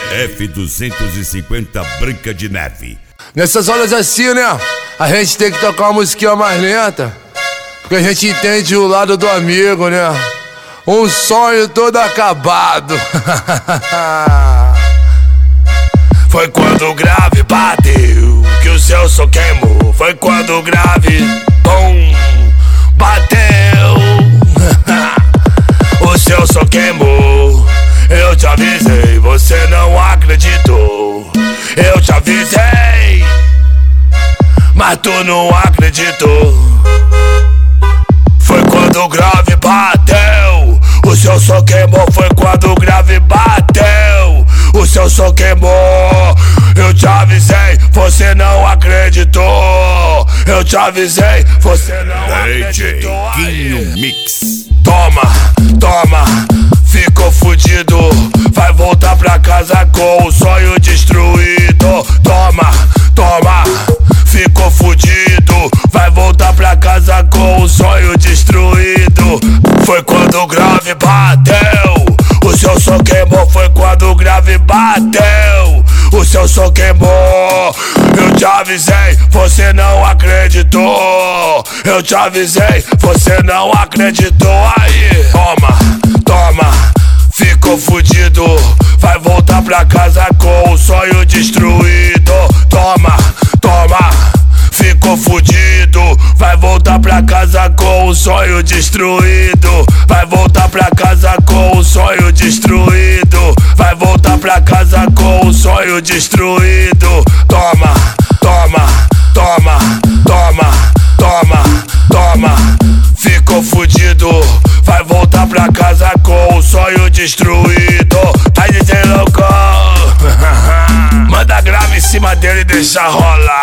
F250 Branca de Neve. Nessas horas assim, né? A gente tem que tocar uma musiquinha mais lenta, porque a gente entende o lado do amigo, né? Um sonho todo acabado. Foi quando o grave bateu que o seu som queimou. Foi quando o grave, bum, bateu. O seu som queimou. Eu te avisei, você não acreditou. Eu te avisei, mas tu não acreditou. Foi quando o grave bateu, o seu som queimou. Foi quando o grave bateu, o seu som queimou. Eu te avisei, você não acreditou. Eu te avisei, você não acreditou. Quinho Mix. Toma, toma, ficou fudido. Vai voltar pra casa com o sonho destruído. Toma, toma, ficou fudido. Vai voltar pra casa com o sonho destruído. Foi quando o grave bateu, o seu som queimou. Foi quando o grave bateu, o seu som queimou. Eu te avisei, você não acreditou. Eu te avisei, você não acreditou. Aí, toma, toma, ficou fudido. Vai voltar pra casa com o sonho destruído. Toma, toma, ficou fudido. Vai voltar pra casa com o sonho destruído. Vai voltar pra casa com o sonho destruído. Vai voltar pra casa com o sonho destruído. Toma, toma, toma, toma, toma, toma, ficou fudido. Vai voltar pra casa com o sonho destruído. Tá DJ louco? Manda grave em cima dele e deixa rolar.